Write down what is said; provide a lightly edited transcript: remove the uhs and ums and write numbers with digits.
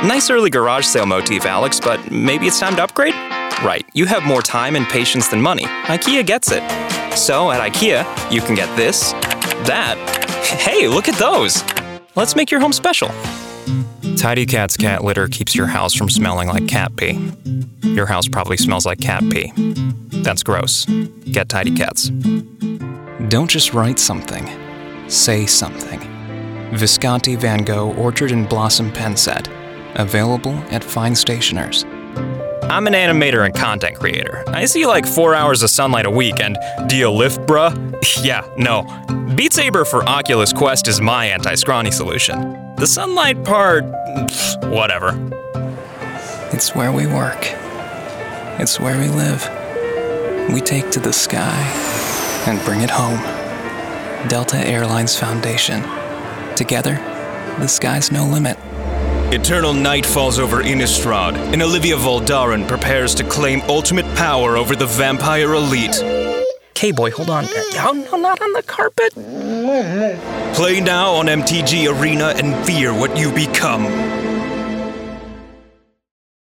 Nice early garage sale motif, Alex, but maybe it's time to upgrade? Right, you have more time and patience than money. IKEA gets it. So at IKEA, you can get this, that. Hey, look at those! Let's make your home special. Tidy Cat's cat litter keeps your house from smelling like cat pee. Your house probably smells like cat pee. That's gross. Get Tidy Cats. Don't just write something. Say something. Visconti Van Gogh Orchard and Blossom pen set. Available at fine stationers. I'm an animator and content creator. I see like 4 hours of sunlight a week, and do you lift, bruh? Yeah, no. Beat Saber for Oculus Quest is my anti-scrawny solution. The sunlight part, whatever. It's where we work. It's where we live. We take to the sky and bring it home. Delta Airlines Foundation. Together, the sky's no limit. Eternal night falls over Innistrad, and Olivia Voldaren prepares to claim ultimate power over the vampire elite. K-Boy, hold on. Oh, no, not on the carpet. Play now on MTG Arena and fear what you become.